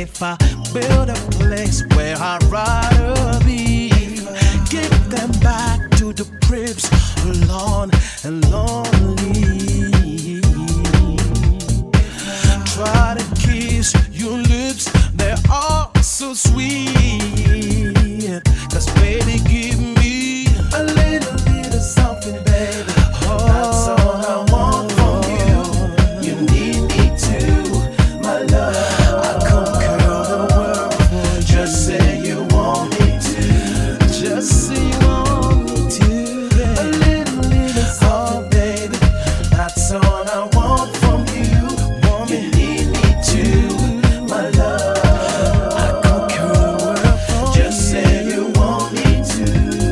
if I build a place where I'd rather be, give them back to the cribs alone and lonely. Try to kiss your lips, they're all so sweet. 'Cause baby, give me a little bit of something, baby. That's all I want from you. You need me too, my love. I conquer the world for you. Just say you want me to. Just say you want me to, baby. A little bit of something, baby. That's all I want from you. You need me too, my love. I conquer the world for you. Just say you want me to.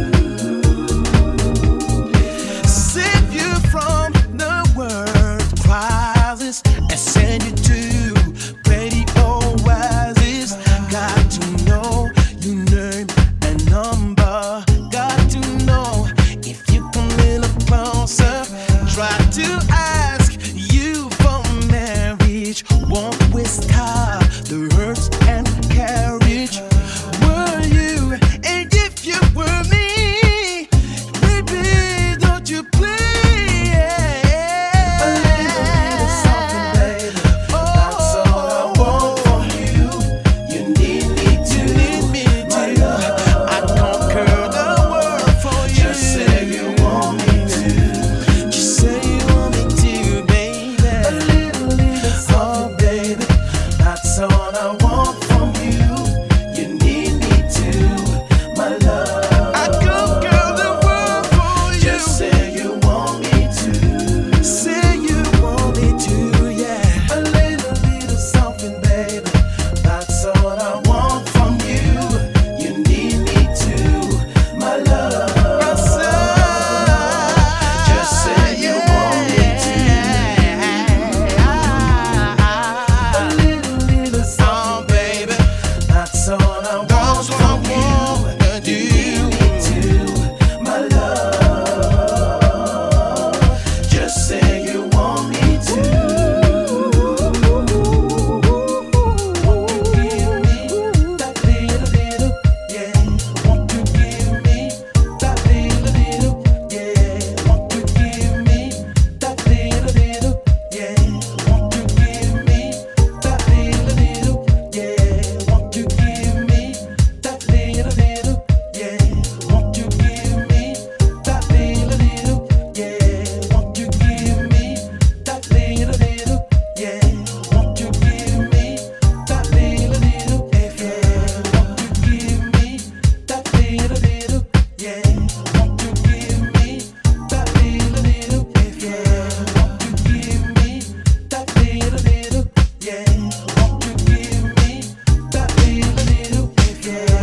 Save you from the world crisis and send you to pretty oasis. Got to know your name and number. Got to know if you come a little closer. Try to ask you for marriage. Won't waste car, the hearse and carriage. Were you and if you were me, baby, don't you play? A little bit of something, baby. That's all I want from you. You need me to. My love. I conquer the world for you. Just say you want me to. Just say you want me to, baby. A little bit of something, baby. That's all I want from you. You need me to, my love. I conquer the world for you. Just say you want me to. Say you want me to, yeah. A little bit of something, baby. That's all I want from you. You need me to, my love. Just say you want me to. A little bit of something, baby. That's all I want from you. You need me to, my love. Just say you want me to. Won't you give me that little bit of, yeah? Won't you give me that little bit of, yeah? Won't you give me that little bit of, yeah? Won't you give me that little bit of, yeah? Won't you give me that little bit of, yeah? Won't you give me that little bit of, yeah? Won't you give me that little bit of, yeah? Won't you give me that little bit of, if yeah? Won't you give me that little bit of, yeah? Won't you give me that little bit of, if yeah? Won't you give me that little bit of, yeah? Won't you give me that little bit of, if yeah?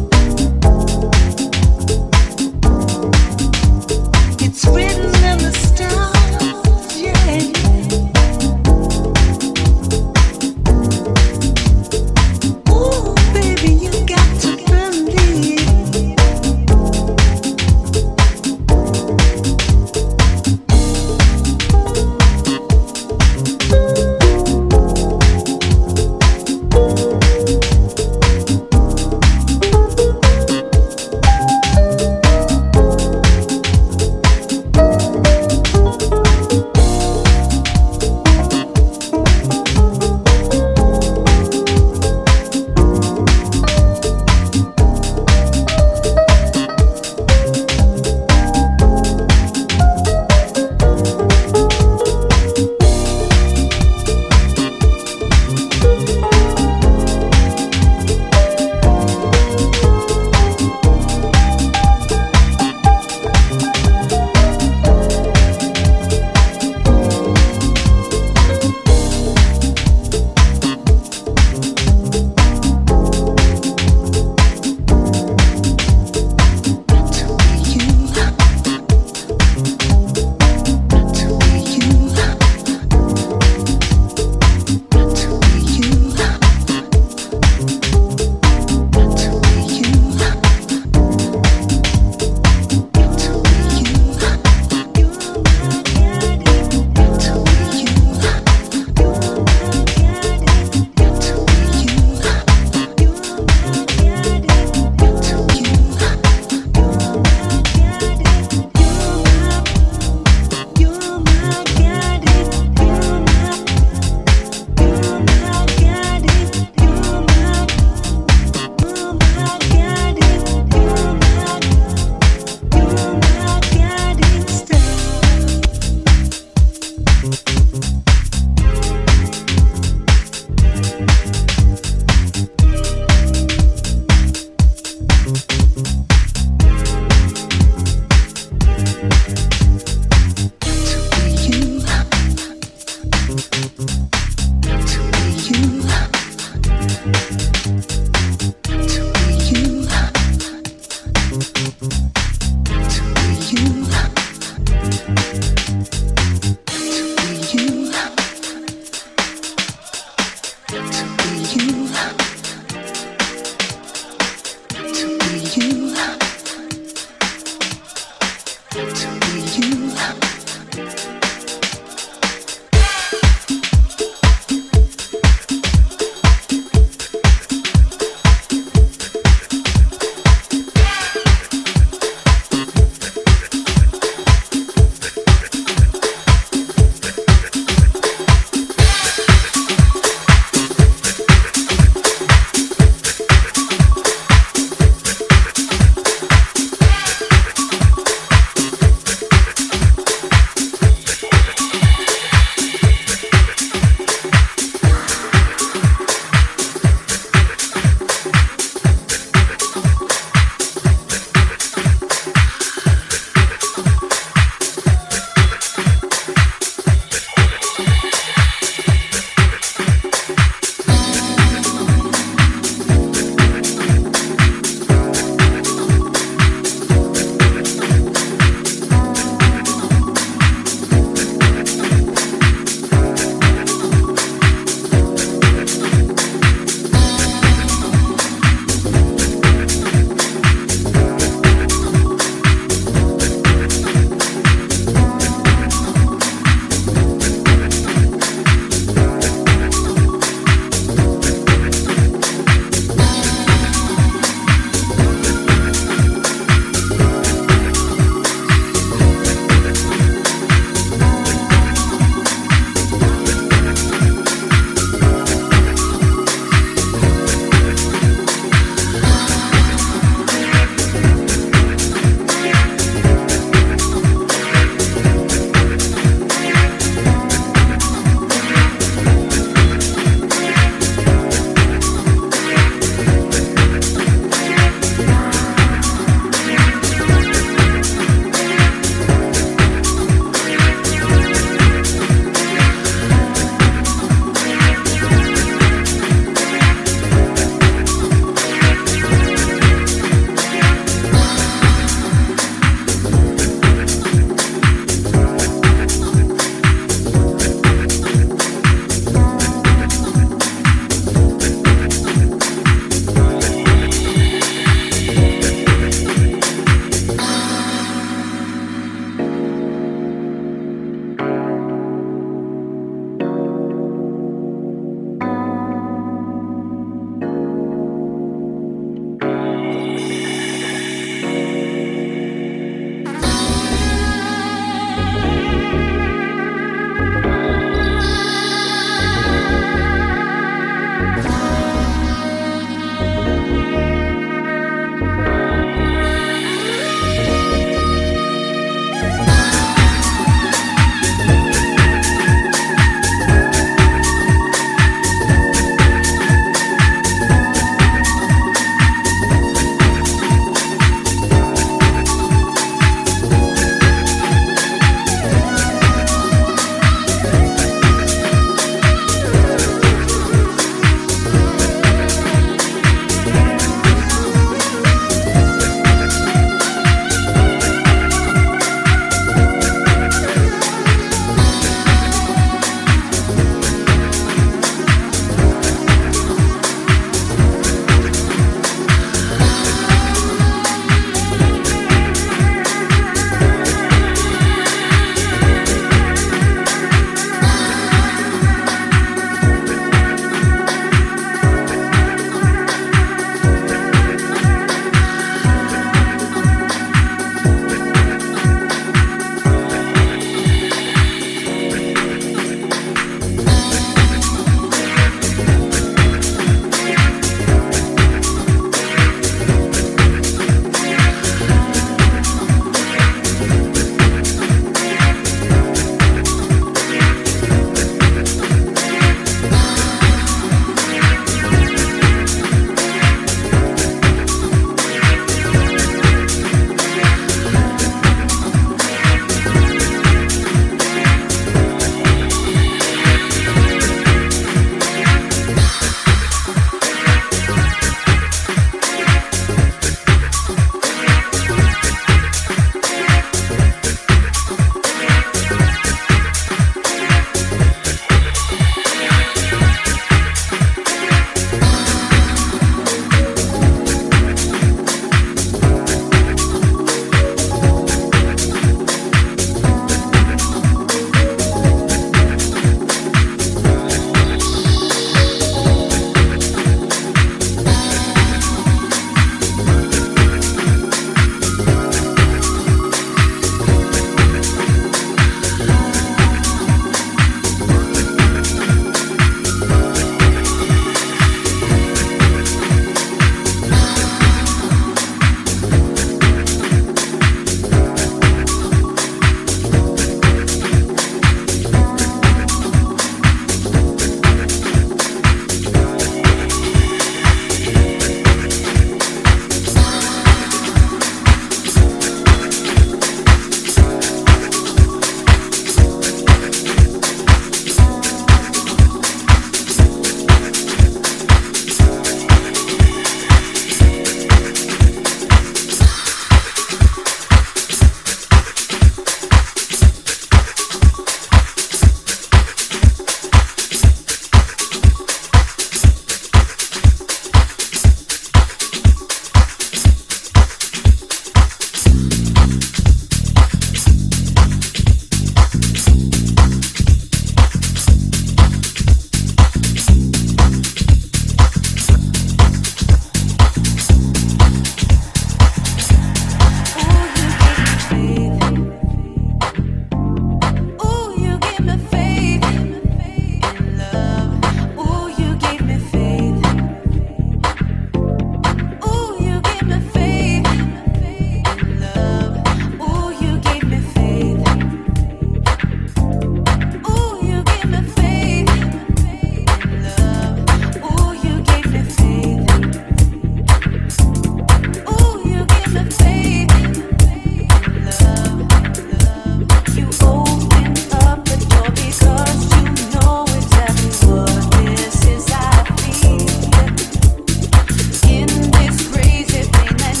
In this crazy pain that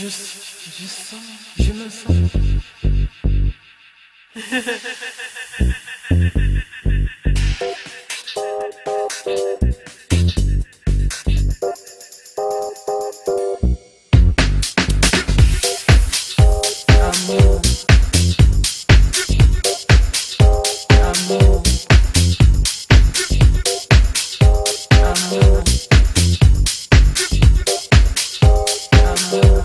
je sens, je me sens. Amour, amour, amour, amour.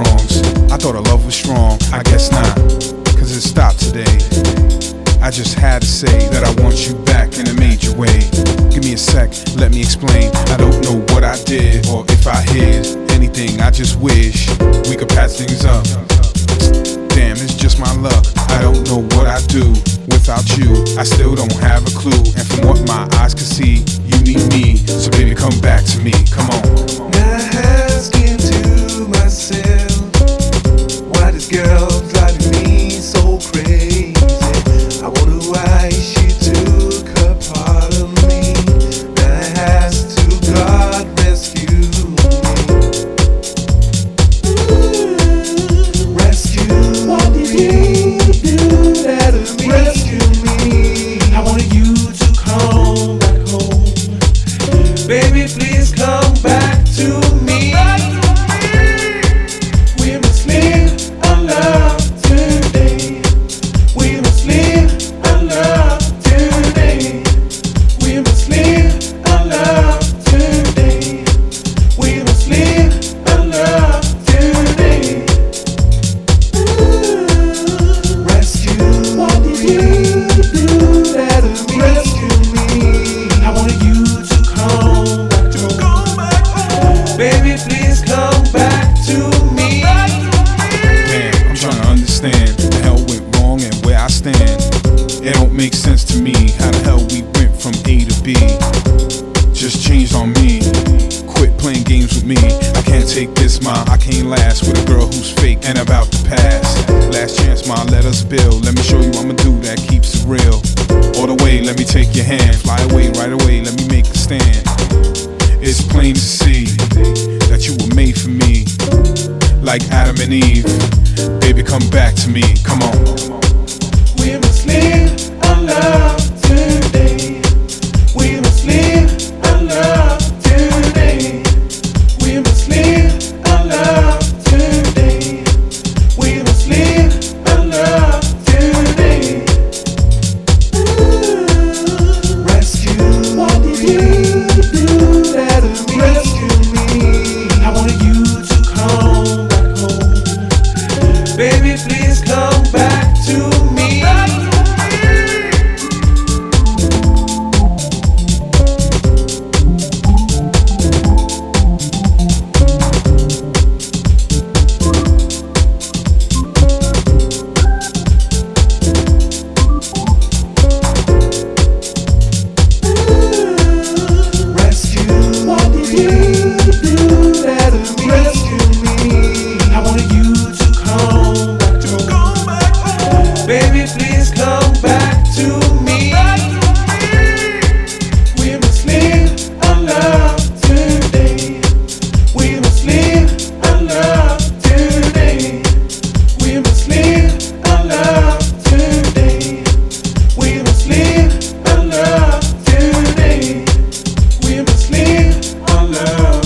wrongs. I thought our love was strong, I guess not, cause it stopped today. I just had to say that I want you back in a major way. Give me a sec, let me explain. I don't know what I did or if I hid anything. I just wish we could patch things up. Damn, it's just my luck. I don't know what I do without you. I still don't have a clue. And from what my eyes can see, you need me. So baby, come back to me. Come on. Now asking to myself, why this girl driving me so crazy? I wonder why she took a part of me. Now I has to God rescue me. Rescue what did you do that to me? Rescue me. I wanted you to come back home. Baby, please come back to me. We must live our love today. We must live our love today. We must live our love today. We must live our love today. Rescue what did you do that to me? Rescue me. I wanted you to come back home. Baby, please come back to me. Damn, I'm trying to understand the hell went wrong and where I stand. It don't make sense to me how the hell we went from A to B. Just changed on me. Quit playing games with me. I can't take this, ma. I can't last with a girl who's fake and about to pass. Last chance, ma. Let us build. Let me show you I'm a dude that keeps it real. All the way, let me take your hand. Fly away, right away. Let me make a stand. It's plain to see that you were made for me, like Adam and Eve. Baby, come back to me. Come on. We must live our love today. We must live our love today. We must live our love today. We must live our love today. Rescue what did you do that to me? Rescue me. I wanted you to come back home. Baby, please come back to me. Rescue what did you do that to me? Rescue me. I wanted you to come back home. Baby, please come back to me. We must live our love today. We must live our love today. We must live our love today. We must live our love today. We must live our love.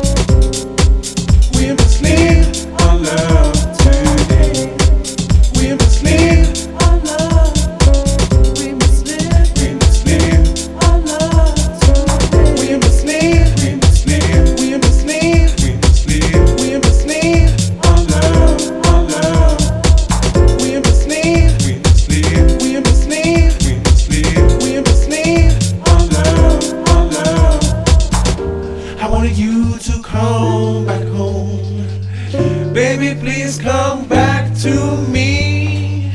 We must live our love today. We must live our love. We must live. We must live our love today. We must live. We must live. We must live. We must live. We must live our love. Our love. We must live. We must live. We must live. We must live. We must live our love. Our love. I wanted you to come back home. Baby, please come back to me.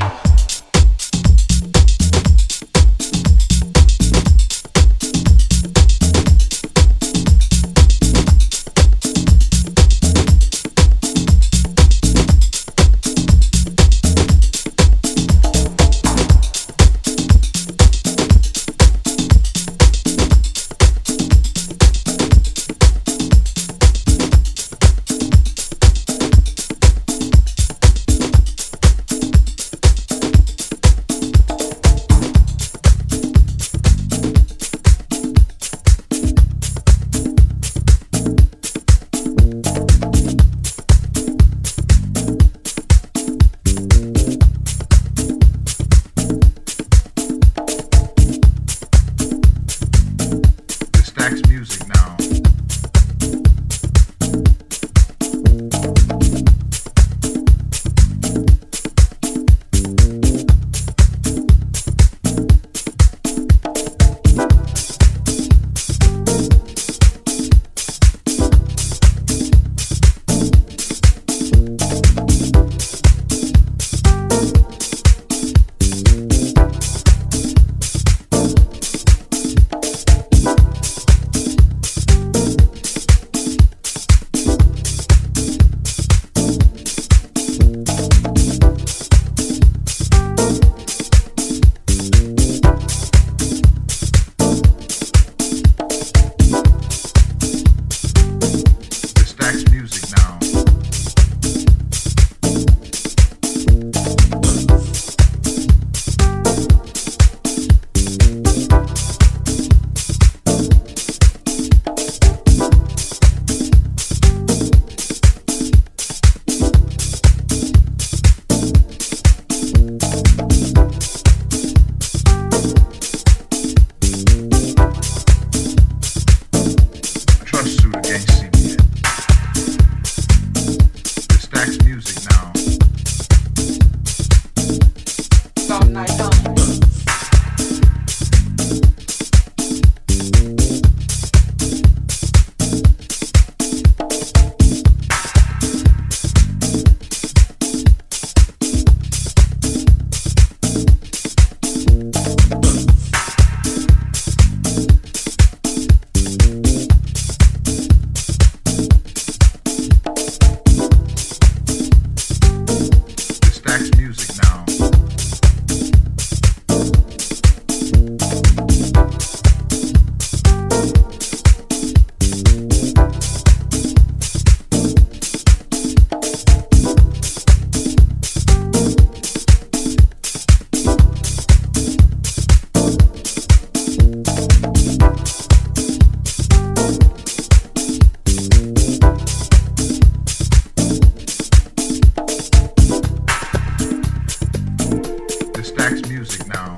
music now.